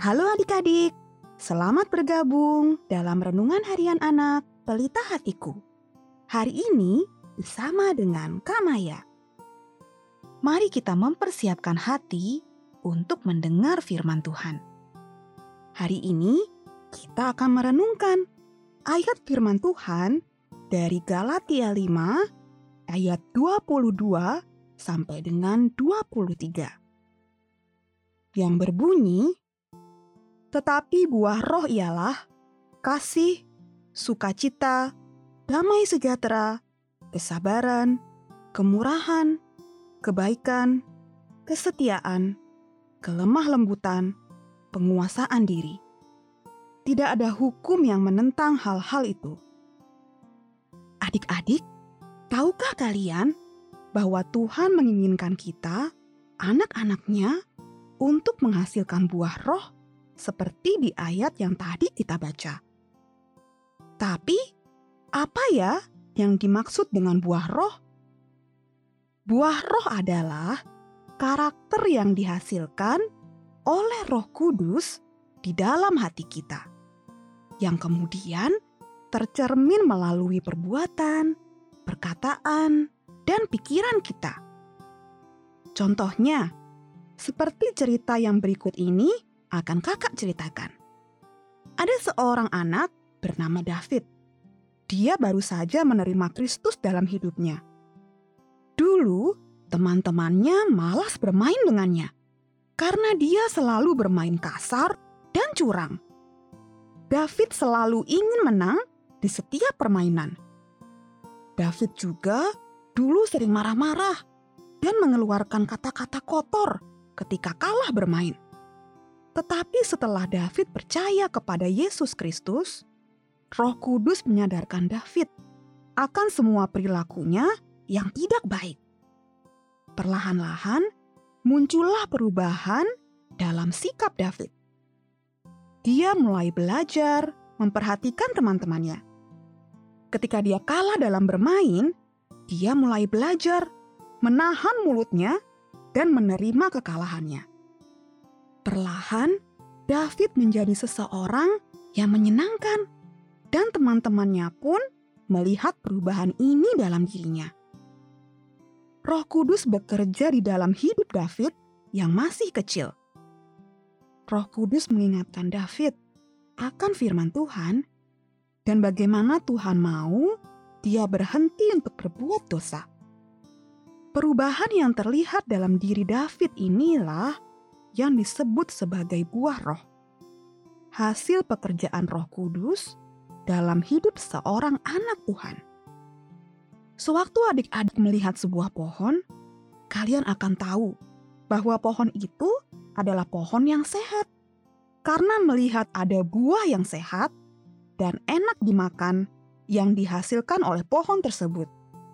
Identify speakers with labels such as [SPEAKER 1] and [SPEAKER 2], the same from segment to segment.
[SPEAKER 1] Halo adik-adik, selamat bergabung dalam Renungan Harian Anak Pelita Hatiku. Hari ini bersama dengan Kak Maya. Mari kita mempersiapkan hati untuk mendengar firman Tuhan. Hari ini kita akan merenungkan ayat firman Tuhan dari Galatia 5 ayat 22 sampai dengan 23. Yang berbunyi, tetapi buah roh ialah kasih, sukacita, damai sejahtera, kesabaran, kemurahan, kebaikan, kesetiaan, kelemah lembutan, penguasaan diri. Tidak ada hukum yang menentang hal-hal itu. Adik-adik, tahukah kalian bahwa Tuhan menginginkan kita, anak-anaknya, untuk menghasilkan buah roh seperti di ayat yang tadi kita baca. Tapi, apa ya yang dimaksud dengan buah roh? Buah roh adalah karakter yang dihasilkan oleh Roh Kudus di dalam hati kita, yang kemudian tercermin melalui perbuatan, perkataan, dan pikiran kita. Contohnya, seperti cerita yang berikut ini akan kakak ceritakan. Ada seorang anak bernama David. Dia baru saja menerima Kristus dalam hidupnya. Dulu, teman-temannya malas bermain dengannya karena dia selalu bermain kasar dan curang. David selalu ingin menang di setiap permainan. David juga dulu sering marah-marah dan mengeluarkan kata-kata kotor ketika kalah bermain. Tetapi setelah David percaya kepada Yesus Kristus, Roh Kudus menyadarkan David akan semua perilakunya yang tidak baik. Perlahan-lahan muncullah perubahan dalam sikap David. Dia mulai belajar memperhatikan teman-temannya. Ketika dia kalah dalam bermain, dia mulai belajar menahan mulutnya dan menerima kekalahannya. Perlahan, David menjadi seseorang yang menyenangkan, dan teman-temannya pun melihat perubahan ini dalam dirinya. Roh Kudus bekerja di dalam hidup David yang masih kecil. Roh Kudus mengingatkan David akan firman Tuhan dan bagaimana Tuhan mau dia berhenti untuk berbuat dosa. Perubahan yang terlihat dalam diri David inilah yang disebut sebagai buah roh. Hasil pekerjaan Roh Kudus dalam hidup seorang anak Tuhan. Sewaktu adik-adik melihat sebuah pohon, kalian akan tahu bahwa pohon itu adalah pohon yang sehat. Karena melihat ada buah yang sehat dan enak dimakan yang dihasilkan oleh pohon tersebut.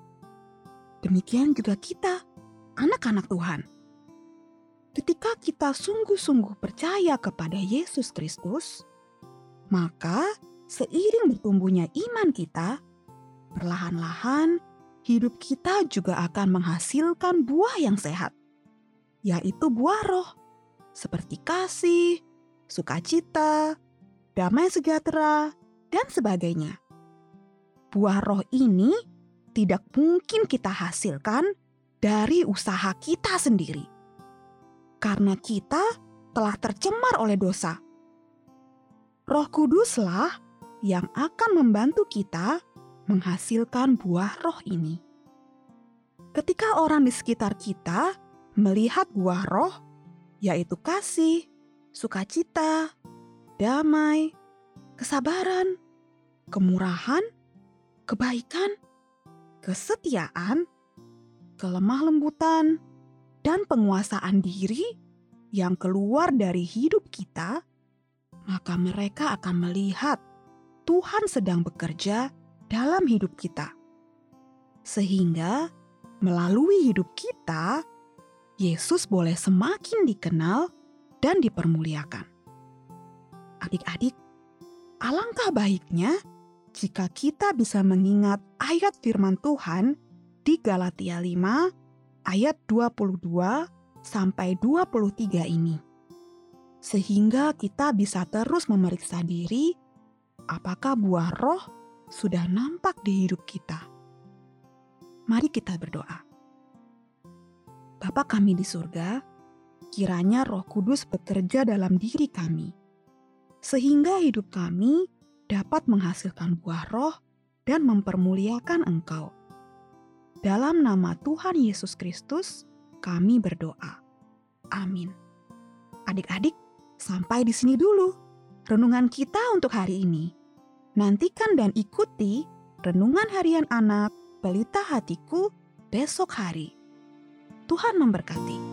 [SPEAKER 1] Demikian juga kita, anak-anak Tuhan. Ketika kita sungguh-sungguh percaya kepada Yesus Kristus, maka seiring bertumbuhnya iman kita, perlahan-lahan hidup kita juga akan menghasilkan buah yang sehat, yaitu buah roh, seperti kasih, sukacita, damai sejahtera, dan sebagainya. Buah roh ini tidak mungkin kita hasilkan dari usaha kita sendiri, karena kita telah tercemar oleh dosa. Roh Kuduslah yang akan membantu kita menghasilkan buah roh ini. Ketika orang di sekitar kita melihat buah roh, yaitu kasih, sukacita, damai, kesabaran, kemurahan, kebaikan, kesetiaan, kelemah lembutan, dan penguasaan diri yang keluar dari hidup kita, maka mereka akan melihat Tuhan sedang bekerja dalam hidup kita. Sehingga melalui hidup kita, Yesus boleh semakin dikenal dan dipermuliakan. Adik-adik, alangkah baiknya jika kita bisa mengingat ayat firman Tuhan di Galatia 5 ayat 22 sampai 23 ini. sehingga kita bisa terus memeriksa diri apakah buah roh sudah nampak di hidup kita. Mari kita berdoa. Bapa kami di surga, kiranya Roh Kudus bekerja dalam diri kami, sehingga hidup kami dapat menghasilkan buah roh dan mempermuliakan Engkau. Dalam nama Tuhan Yesus Kristus, kami berdoa. Amin. Adik-adik, sampai di sini dulu renungan kita untuk hari ini. Nantikan dan ikuti Renungan Harian Anak Pelita Hatiku besok hari. Tuhan memberkati.